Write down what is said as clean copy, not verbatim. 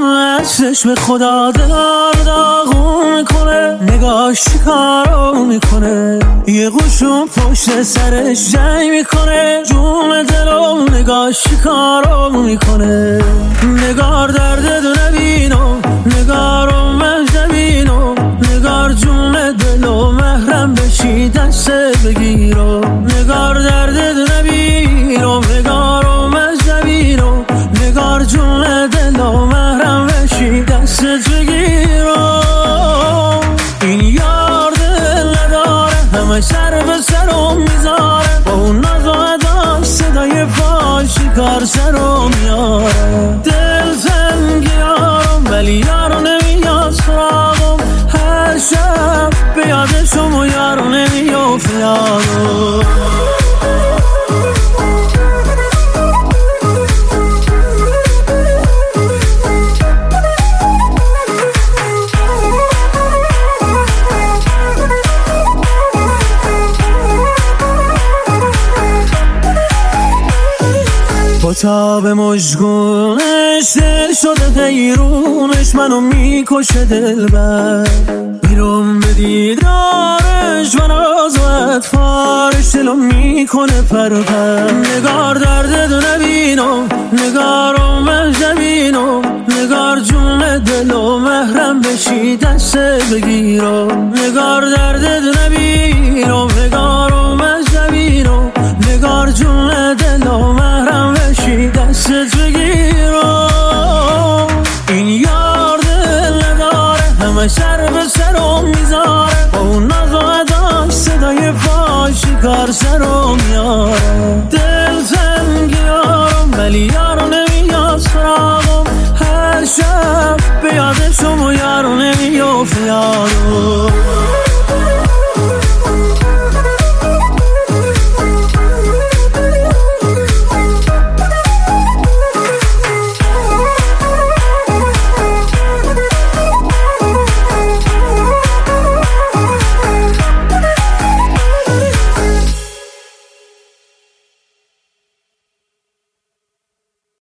دستش به خدا داغون میکنه، نگاش چیکارو میکنه، یه قشون پشت سرش جنگ میکنه، جون دلو نگاش چیکارو میکنه. نگار درد دو نبینو، نگارو من نبینو، نگار جون دلو محرم بشی دست بگیرو. نگار درد دو نبینو، نگارو من نبینو، نگار جون دلو محرم بشی دست بگیرو. این یار دل نداره، همه سر به سرم میذاره، با اون ناز و ادا صدای پاش کار سرم میاره. دل تنگی یارم ولی یارو نمیاد سراغم، هر شب به یادشم و یارو نمیافت یادم. با تاب مژگونش دل شده حیرونش، منو میکشه دلبر، بیرون به دیدارش من از و اطفارش دلو میکنه پرپر. نگار درد دو نبینم، نگارو من نبینم، نگار جون دلو محرم بشی دست بگیرم. نگار درد دو نبینم، نگارو من نبینم، نگار جون دلو محرم بشی دستت بگیرم. این یار دل نداره، همه سر به سرم میذاره، با اون ناز و اداش صدای پاش کار سرم میاره.